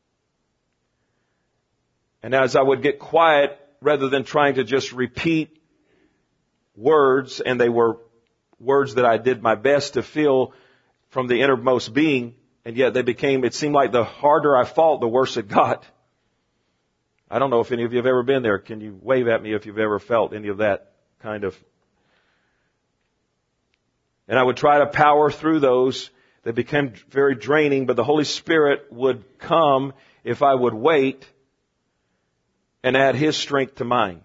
And as I would get quiet, rather than trying to just repeat words, and they were words that I did my best to feel from the innermost being, and yet they became, it seemed like the harder I fought, the worse it got. I don't know if any of you have ever been there. Can you wave at me if you've ever felt any of that kind of? And I would try to power through those. They became very draining, but the Holy Spirit would come if I would wait and add His strength to mine.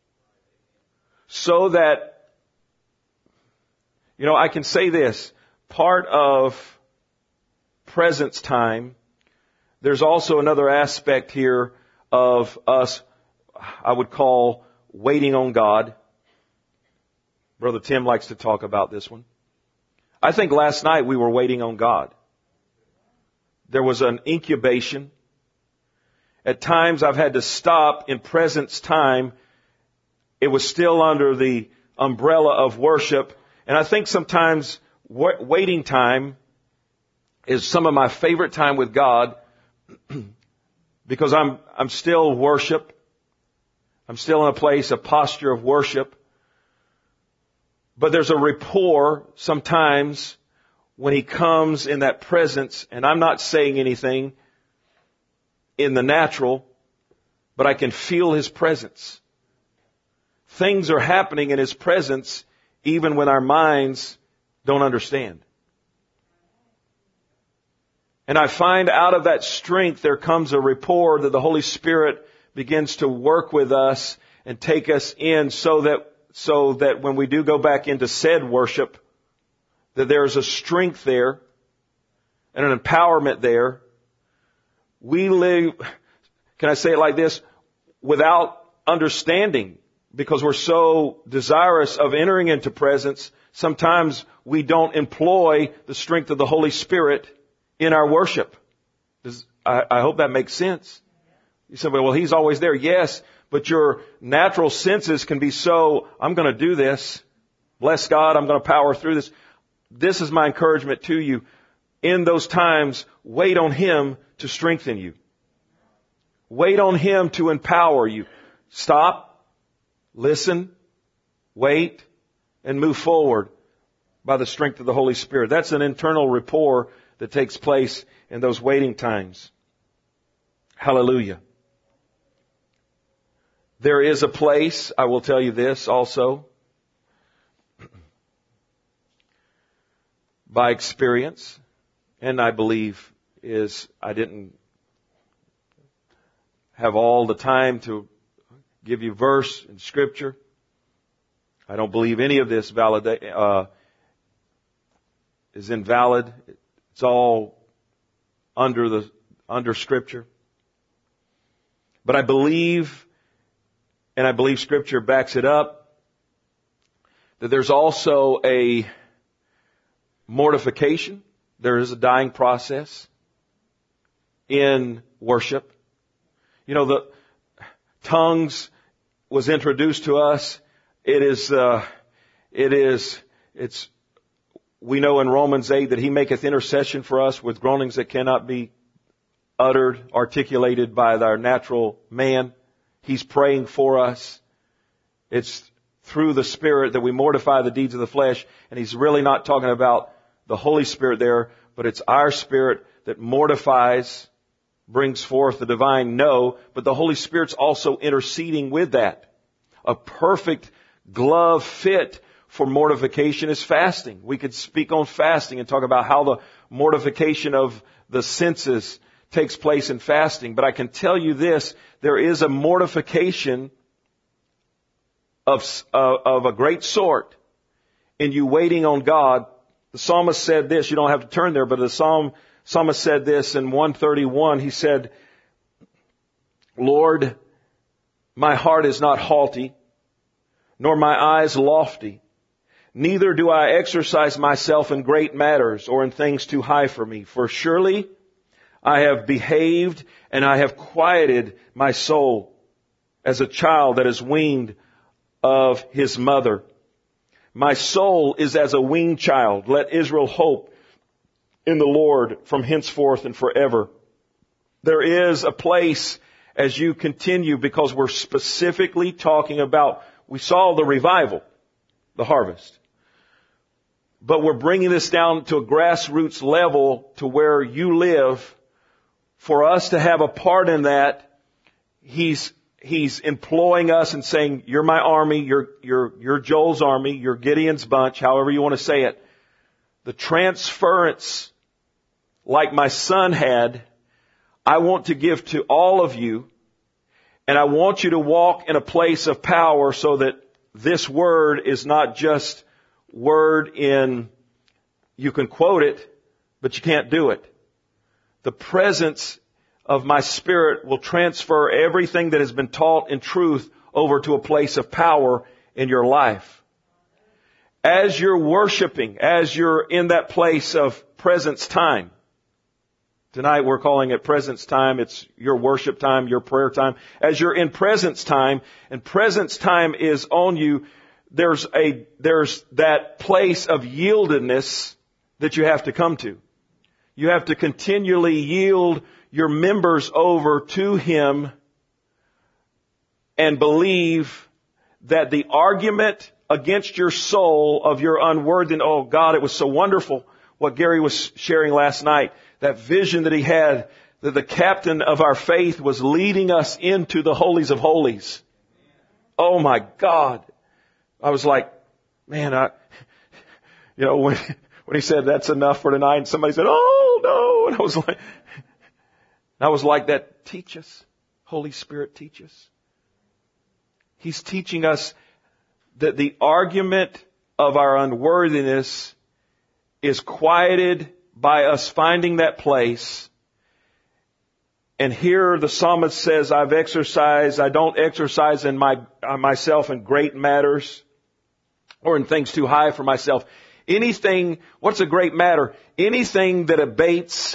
So that, you know, I can say this, part of presence time, there's also another aspect here of us, I would call waiting on God. Brother Tim likes to talk about this one. I think last night we were waiting on God. There was an incubation. At times I've had to stop in presence time. It was still under the umbrella of worship. And I think sometimes waiting time is some of my favorite time with God because I'm, I'm still worship. I'm still in a place, a posture of worship. But there's a rapport sometimes when He comes in that presence, and I'm not saying anything in the natural, but I can feel His presence. Things are happening in His presence even when our minds don't understand. And I find out of that strength there comes a rapport that the Holy Spirit begins to work with us and take us in so that so that when we do go back into said worship, that there's a strength there and an empowerment there. We live, can I say it like this, without understanding, because we're so desirous of entering into presence, sometimes we don't employ the strength of the Holy Spirit in our worship. Does, I, I hope that makes sense. You say, well, He's always there. Yes, but your natural senses can be so, I'm going to do this. Bless God, I'm going to power through this. This is my encouragement to you. In those times, wait on Him to strengthen you. Wait on Him to empower you. Stop, listen, wait, and move forward by the strength of the Holy Spirit. That's an internal rapport that takes place in those waiting times. Hallelujah. There is a place, I will tell you this also, by experience, and I believe is, I didn't have all the time to give you verse in Scripture. I don't believe any of this validate, uh, is invalid. It's all under the, under Scripture. But I believe, and I believe Scripture backs it up, that there's also a mortification. There is a dying process in worship. You know, the tongues was introduced to us. It is, uh, it is, it's, we know in Romans eight that He maketh intercession for us with groanings that cannot be uttered, articulated by our natural man. He's praying for us. It's through the Spirit that we mortify the deeds of the flesh. And He's really not talking about the Holy Spirit there, but it's our spirit that mortifies, brings forth the divine no, but the Holy Spirit's also interceding with that. A perfect glove fit for mortification is fasting. We could speak on fasting and talk about how the mortification of the senses takes place in fasting. But I can tell you this, there is a mortification of, uh, of a great sort in you waiting on God. The psalmist said this, you don't have to turn there, but the psalm, psalmist said this in one thirty-one. He said, Lord, my heart is not haughty, nor my eyes lofty. Neither do I exercise myself in great matters or in things too high for me. For surely I have behaved and I have quieted my soul as a child that is weaned of his mother. My soul is as a weaned child. Let Israel hope in the Lord from henceforth and forever. There is a place as you continue, because we're specifically talking about, we saw the revival, the harvest. But we're bringing this down to a grassroots level to where you live. For us to have a part in that, He's He's employing us and saying, you're my army, you're, you're, you're Joel's army, you're Gideon's bunch, however you want to say it. The transference, like my son had, I want to give to all of you, and I want you to walk in a place of power so that this word is not just word in, you can quote it, but you can't do it. The presence of my Spirit will transfer everything that has been taught in truth over to a place of power in your life. As you're worshiping, as you're in that place of presence time, tonight we're calling it presence time, it's your worship time, your prayer time. As you're in presence time, and presence time is on you, there's a, there's that place of yieldedness that you have to come to. You have to continually yield your members over to Him and believe that the argument against your soul of your unworthiness, oh God, it was so wonderful what Gary was sharing last night, that vision that he had, that the captain of our faith was leading us into the holies of holies. Oh my God. I was like, man, I, you know, when, when he said that's enough for tonight, and somebody said, oh no, and I was like, I was like that, teach us. Holy Spirit, teach us. He's teaching us that the argument of our unworthiness is quieted by us finding that place. And here the psalmist says, I've exercised, I don't exercise in my, uh, myself in great matters or in things too high for myself. Anything, what's a great matter? Anything that abates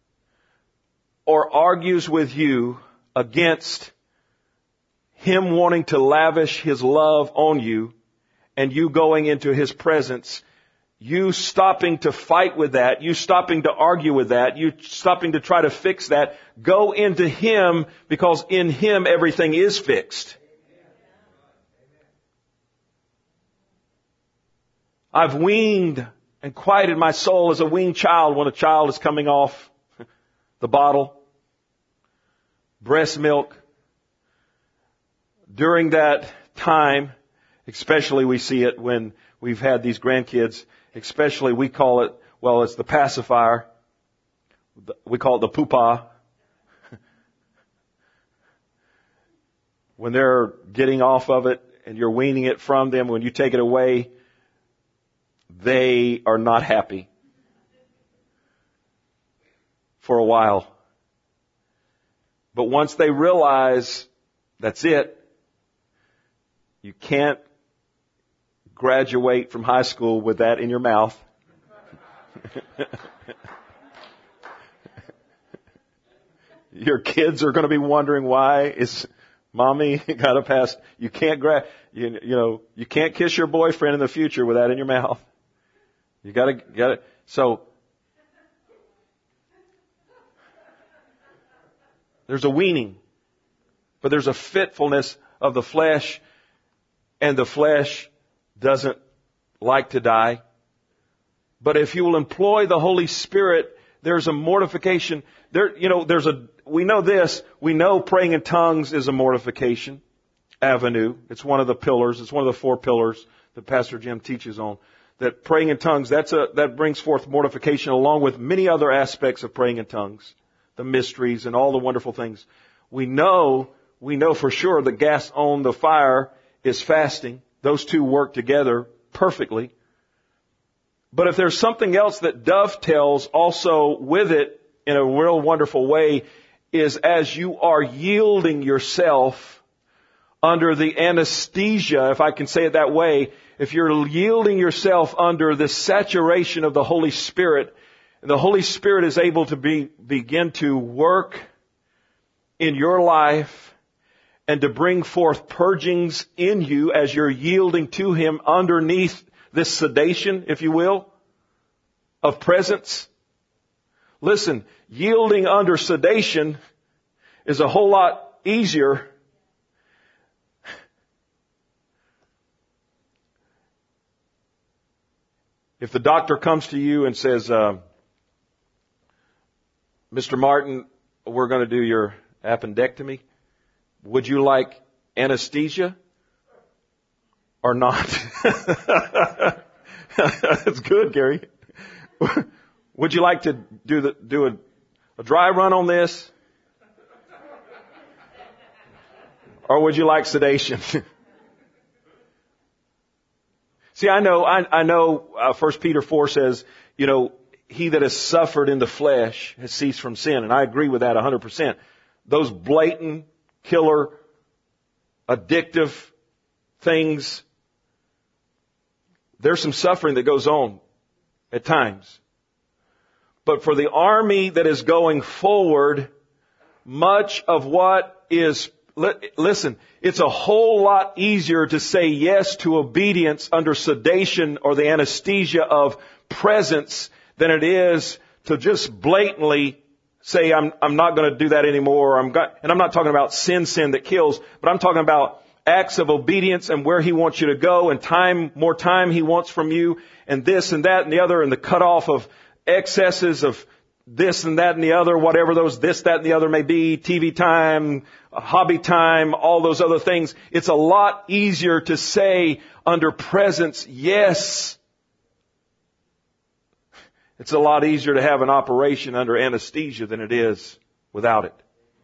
or argues with you against Him wanting to lavish His love on you and you going into His presence, you stopping to fight with that, you stopping to argue with that, you stopping to try to fix that, go into Him, because in Him everything is fixed. I've weaned and quieted my soul as a weaned child when a child is coming off the bottle. Breast milk. during that time, especially we see it when we've had these grandkids, especially we call it, well, it's the pacifier. We call it the poopa. When they're getting off of it and you're weaning it from them, when you take it away, they are not happy for a while. But once they realize that's it, you can't graduate from high school with that in your mouth. Your kids are going to be wondering why is mommy got a pass. You can't gra- you, you know, you can't kiss your boyfriend in the future with that in your mouth. You got to get it. So there's a weaning, but there's a fitfulness of the flesh, and the flesh doesn't like to die. But if you will employ the Holy Spirit, there's a mortification. There, you know, there's a, we know this, we know praying in tongues is a mortification avenue. It's one of the pillars. It's one of the four pillars that Pastor Jim teaches on. That praying in tongues, that's a, that brings forth mortification along with many other aspects of praying in tongues. The mysteries and all the wonderful things. We know, we know for sure the gas on the fire is fasting. Those two work together perfectly. But if there's something else that dovetails also with it in a real wonderful way, is as you are yielding yourself under the anesthesia, if I can say it that way, if you're yielding yourself under the saturation of the Holy Spirit, the Holy Spirit is able to be, begin to work in your life and to bring forth purgings in you as you're yielding to Him underneath this sedation, if you will, of presence. Listen, yielding under sedation is a whole lot easier if the doctor comes to you and says, uh, Mister Martin, we're going to do your appendectomy. Would you like anesthesia or not? That's good, Gary. Would you like to do the, do a, a dry run on this? Or would you like sedation? See, I know, I, I know, uh, First Peter four says, you know, he that has suffered in the flesh has ceased from sin. And I agree with that one hundred percent. Those blatant, killer, addictive things, there's some suffering that goes on at times. But for the army that is going forward, much of what is, listen, it's a whole lot easier to say yes to obedience under sedation or the anesthesia of presence than it is to just blatantly say, I'm, I'm not going to do that anymore. I'm got, and I'm not talking about sin, sin that kills, but I'm talking about acts of obedience and where He wants you to go and time, more time He wants from you and this and that and the other and the cutoff of excesses of this and that and the other, whatever those this, that and the other may be, T V time, hobby time, all those other things. It's a lot easier to say under presence, yes. It's a lot easier to have an operation under anesthesia than it is without it.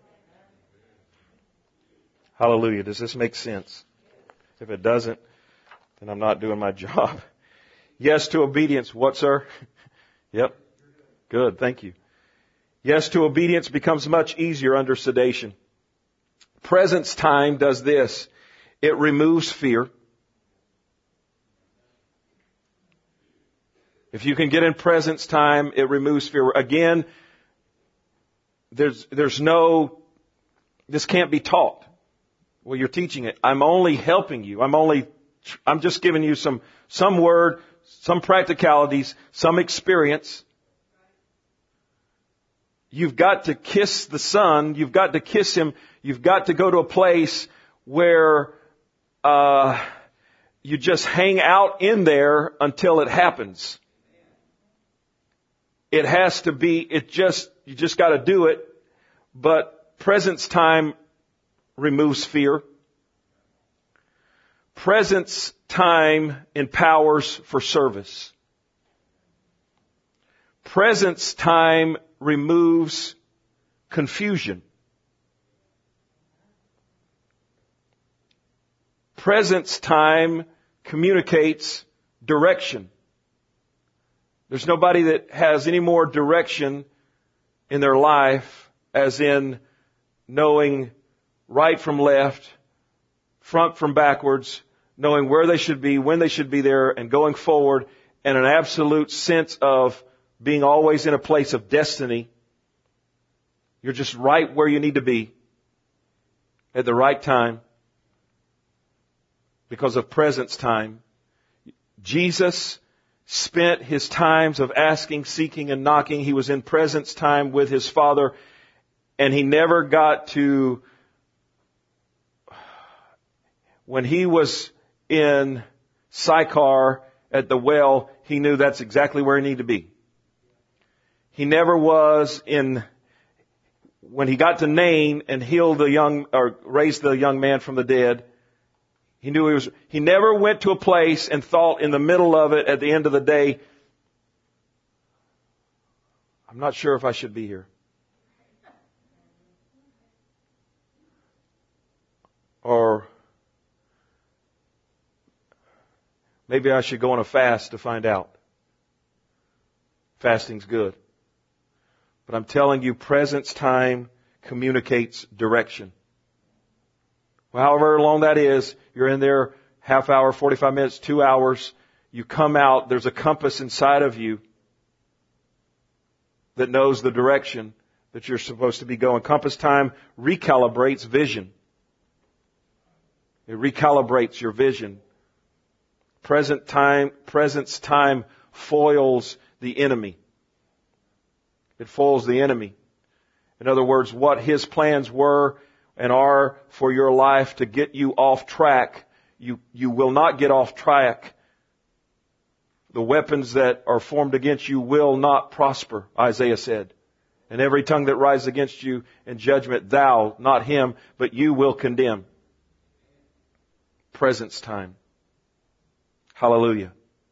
Hallelujah. Does this make sense? If it doesn't, then I'm not doing my job. Yes to obedience. What, sir? Yep. Good. Thank you. Yes to obedience becomes much easier under sedation. Presence time does this. It removes fear. If you can get in presence time, it removes fear. Again, there's, there's no, this can't be taught. Well, you're teaching it. I'm only helping you. I'm only, I'm just giving you some, some word, some practicalities, some experience. You've got to kiss the Son. You've got to kiss Him. You've got to go to a place where, uh, you just hang out in there until it happens. It has to be, it just, you just got to do it. But presence time removes fear. Presence time empowers for service. Presence time removes confusion. Presence time communicates direction. There's nobody that has any more direction in their life as in knowing right from left, front from backwards, knowing where they should be, when they should be there, and going forward, and an absolute sense of being always in a place of destiny. You're just right where you need to be at the right time because of presence time. Jesus spent his times of asking, seeking, and knocking. He was in presence time with his Father, and he never got to, when he was in Sychar at the well, he knew that's exactly where he needed to be. He never was in, when he got to Nain and healed the young, or raised the young man from the dead, he knew he was, he never went to a place and thought in the middle of it at the end of the day, I'm not sure if I should be here. Or maybe I should go on a fast to find out. Fasting's good. But I'm telling you, presence time communicates direction. Well, however long that is, you're in there half hour, forty-five minutes, two hours. You come out, there's a compass inside of you that knows the direction that you're supposed to be going. Compass time recalibrates vision. It recalibrates your vision. Present time, presence time foils the enemy. It foils the enemy. In other words, what his plans were and are for your life to get you off track, you, you will not get off track. The weapons that are formed against you will not prosper, Isaiah said. And every tongue that rises against you in judgment, thou, not him, but you will condemn. Presence time. Hallelujah.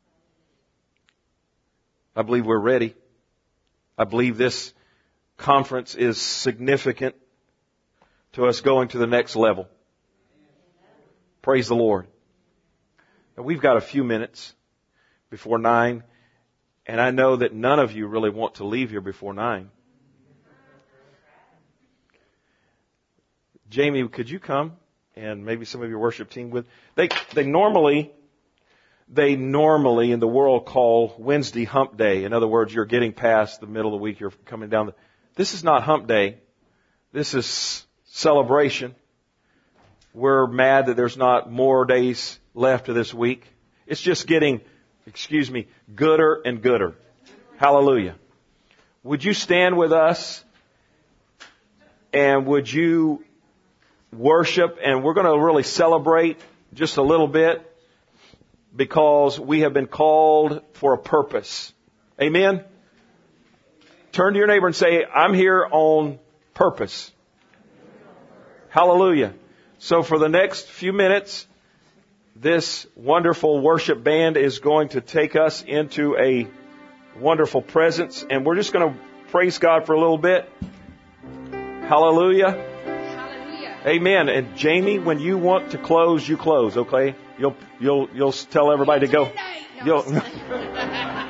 I believe we're ready. I believe this conference is significant to us going to the next level. Praise the Lord. Now, we've got a few minutes before nine, and I know that none of you really want to leave here before nine. Jamie, could you come? And maybe some of your worship team with. They, they normally, they normally in the world call Wednesday hump day. In other words, you're getting past the middle of the week, you're coming down the, this is not hump day. This is celebration. We're mad that there's not more days left of this week. It's just getting, excuse me, gooder and gooder. Hallelujah. Would you stand with us? And would you worship? And we're going to really celebrate just a little bit because we have been called for a purpose. Amen? Turn to your neighbor and say, I'm here on purpose. Hallelujah. So for the next few minutes, this wonderful worship band is going to take us into a wonderful presence, and we're just going to praise God for a little bit. Hallelujah. Hallelujah. Amen. And Jamie, when you want to close, you close, okay? You'll you'll you'll tell everybody to go. You'll